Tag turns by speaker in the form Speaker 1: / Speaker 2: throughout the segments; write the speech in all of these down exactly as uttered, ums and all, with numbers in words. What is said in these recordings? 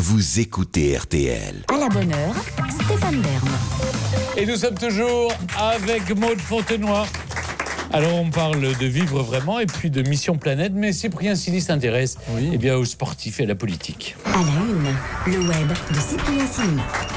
Speaker 1: Vous écoutez R T L.
Speaker 2: À la bonne heure, Stéphane Bern.
Speaker 3: Et nous sommes toujours avec Maud Fontenoy. Alors on parle de vivre vraiment et puis de Mission Planète, mais Cyprien Silly s'intéresse oui. eh bien, aux sportifs et à la politique.
Speaker 2: À la une, le web de Cyprien Silly.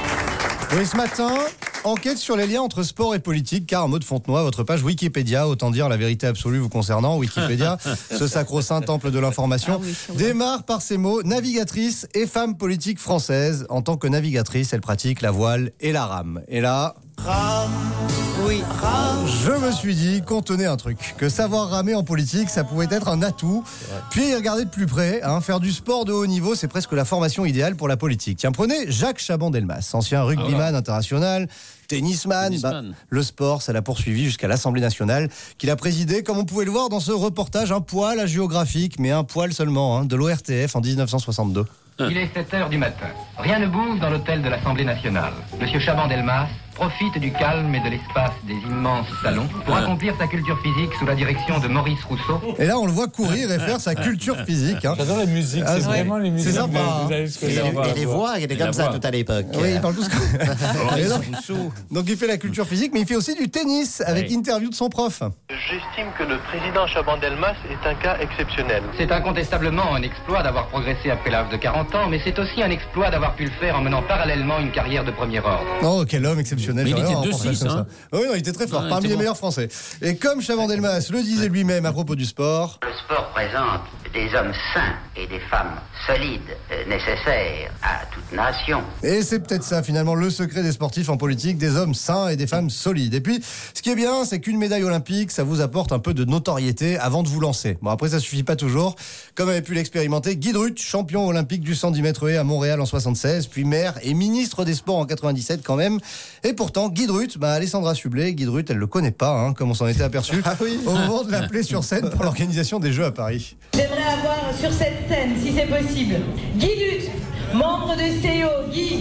Speaker 4: Oui, ce matin, enquête sur les liens entre sport et politique, car Maud Fontenoy, votre page Wikipédia, autant dire la vérité absolue vous concernant, Wikipédia, ce sacro-saint temple de l'information, ah oui, oui. démarre par ces mots, navigatrice et femme politique française. En tant que navigatrice, elle pratique la voile et la rame. Et là... Rame, oui, rame. Je me suis dit qu'on tenait un truc, que savoir ramer en politique, ça pouvait être un atout. Puis regardez de plus près, hein, faire du sport de haut niveau, c'est presque la formation idéale pour la politique. Tiens, prenez Jacques Chaban-Delmas, ancien rugbyman ah, international, tennisman. tennisman. Bah, le sport, ça l'a poursuivi jusqu'à l'Assemblée nationale, qu'il a présidé, comme on pouvait le voir dans ce reportage, un poil à géographique, mais un poil seulement, hein, de l'O R T F en dix-neuf cent soixante-deux.
Speaker 5: Il est sept heures du matin. Rien ne bouge dans l'hôtel de l'Assemblée nationale. Monsieur Chaban-Delmas profite du calme et de l'espace des immenses salons pour accomplir sa culture physique sous la direction de Maurice Rousseau.
Speaker 4: Et là, on le voit courir et faire sa culture physique. Hein.
Speaker 3: J'adore la musique, ah, c'est ouais. vraiment les musiques.
Speaker 4: C'est sympa.
Speaker 6: Vous avez ce que et, et les voix, il était comme ça tout à l'époque.
Speaker 4: Oui, il parle tous comme donc, donc il fait la culture physique, mais il fait aussi du tennis avec oui. interview de son prof.
Speaker 7: J'estime que le président Chaban-Delmas est un cas exceptionnel.
Speaker 5: C'est incontestablement un exploit d'avoir progressé après l'âge de quarante ans, mais c'est aussi un exploit d'avoir pu le faire en menant parallèlement une carrière de premier ordre.
Speaker 4: Oh, quel homme exceptionnel.
Speaker 6: Mais il était deux six, hein.
Speaker 4: Oui, non, il était très fort,
Speaker 6: non,
Speaker 4: parmi les
Speaker 6: bon.
Speaker 4: meilleurs Français. Et comme Chaban-Delmas le disait lui-même à propos du sport...
Speaker 8: Le sport présente des hommes sains et des femmes solides, euh, nécessaires à toute nation.
Speaker 4: Et c'est peut-être ça, finalement, le secret des sportifs en politique, des hommes sains et des femmes solides. Et puis, ce qui est bien, c'est qu'une médaille olympique, ça vous apporte un peu de notoriété avant de vous lancer. Bon, après, ça suffit pas toujours. Comme avait pu l'expérimenter Guy Drut, champion olympique du cent dix mètres haies à Montréal en soixante-seize, puis maire et ministre des Sports en quatre-vingt-dix-sept quand même. Et pourtant, Guy Drut, bah, Alessandra Sublet, Guy Drut, elle le connaît pas, hein, comme on s'en était aperçu ah oui. au moment de l'appeler sur scène pour l'organisation des Jeux à Paris.
Speaker 9: J'aimerais avoir sur cette scène, si c'est possible, Guy Drut, membre de C I O, Guy.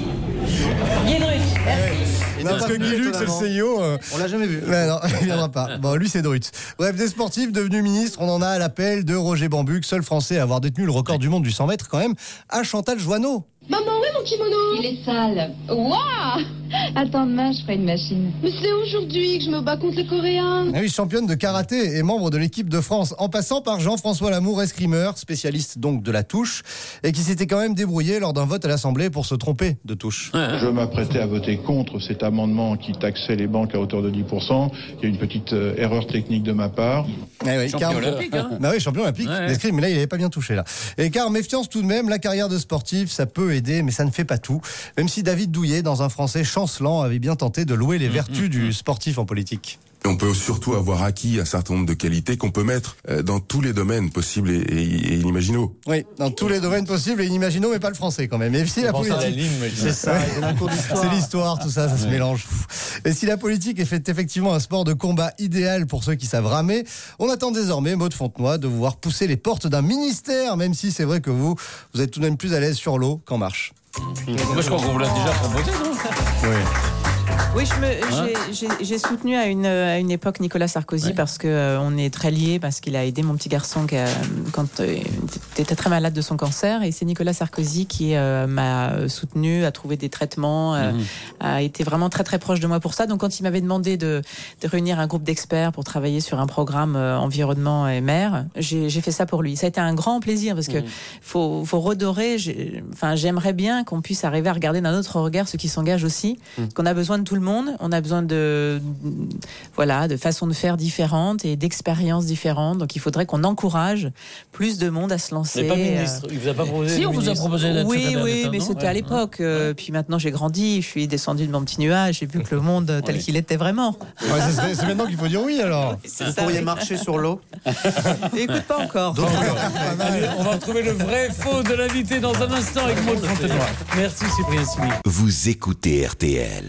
Speaker 9: Guy Drut, merci.
Speaker 4: Non, parce que Guy Drut, c'est le C I O. Euh...
Speaker 6: On l'a jamais vu.
Speaker 4: Mais non, il viendra pas. Bon, lui, c'est Drut. Bref, des sportifs devenus ministres, on en a à l'appel de Roger Bambuc, seul Français à avoir détenu le record du monde du cent mètres, quand même, à Chantal Joanneau.
Speaker 10: Maman, où est mon kimono? Il est sale. Waouh! Attends, demain, je ferai une machine. Mais c'est aujourd'hui que je me bats contre les Coréens.
Speaker 4: Ah oui, championne de karaté et membre de l'équipe de France, en passant par Jean-François Lamour, escrimeur, spécialiste donc de la touche, et qui s'était quand même débrouillé lors d'un vote à l'Assemblée pour se tromper de touche.
Speaker 11: Je m'apprêtais à voter contre cet amendement qui taxait les banques à hauteur de dix pour cent. Il y a une petite euh, erreur technique de ma part.
Speaker 4: Ah oui,
Speaker 6: champion
Speaker 4: car...
Speaker 6: olympique, hein.
Speaker 4: Bah oui, champion olympique, ouais. l'escrime, mais là, il n'avait pas bien touché, là. Et car, méfiance tout de même, la carrière de sportif, ça peut aider, mais ça ne fait pas tout. Même si David Douillet, dans Un Français chancelant, avait bien tenté de louer les vertus mmh, mmh. du sportif en politique.
Speaker 12: On peut surtout avoir acquis un certain nombre de qualités qu'on peut mettre dans tous les domaines possibles et, et, et inimaginaux.
Speaker 4: Oui, dans tous les domaines possibles et inimaginaux, mais pas le français quand même. Et si la politique,
Speaker 3: la ligne,
Speaker 4: c'est ça, c'est l'histoire, tout ça, ça ouais. se mélange. Et si la politique est fait effectivement un sport de combat idéal pour ceux qui savent ramer, on attend désormais, Maud Fontenoy, de vous voir pousser les portes d'un ministère, même si c'est vrai que vous, vous êtes tout de même plus à l'aise sur l'eau qu'en marche.
Speaker 6: Moi, je crois qu'on vous l'a déjà proposé, non?
Speaker 4: Oui.
Speaker 13: Oui, je me, hein j'ai, j'ai, j'ai soutenu à une, à une époque Nicolas Sarkozy ouais. parce qu'on euh, est très liés, parce qu'il a aidé mon petit garçon qui a, quand euh, il était très malade de son cancer. Et c'est Nicolas Sarkozy qui euh, m'a soutenu, a trouvé des traitements, euh, mmh. a été vraiment très très proche de moi pour ça. Donc quand il m'avait demandé de, de réunir un groupe d'experts pour travailler sur un programme euh, environnement et mer, j'ai, j'ai fait ça pour lui. Ça a été un grand plaisir parce que mmh. faut, faut redorer. J'ai, enfin, j'aimerais bien qu'on puisse arriver à regarder d'un autre regard ceux qui s'engagent aussi. Mmh. Parce qu'on a besoin de tout le monde, on a besoin de voilà, de façons de faire différentes et d'expériences différentes. Donc il faudrait qu'on encourage plus de monde à se lancer.
Speaker 3: Mais pas ministre, il vous a pas proposé.
Speaker 6: Si on vous a proposé d'être
Speaker 13: Oui,
Speaker 6: secrétaire
Speaker 13: oui,
Speaker 6: d'État,
Speaker 13: mais
Speaker 6: non
Speaker 13: c'était
Speaker 6: ouais.
Speaker 13: à l'époque. Euh, puis maintenant j'ai grandi, je suis descendu de mon petit nuage, j'ai vu que le monde tel oui. qu'il était vraiment.
Speaker 4: Ouais, c'est, c'est maintenant qu'il faut dire oui alors.
Speaker 6: Vous pourriez marcher sur l'eau.
Speaker 13: Écoute, pas encore.
Speaker 3: Donc, allez, on va retrouver le vrai faux de l'invité dans un instant avec Maud Fontenoy. Merci Cyprien Silly.
Speaker 1: Vous écoutez R T L.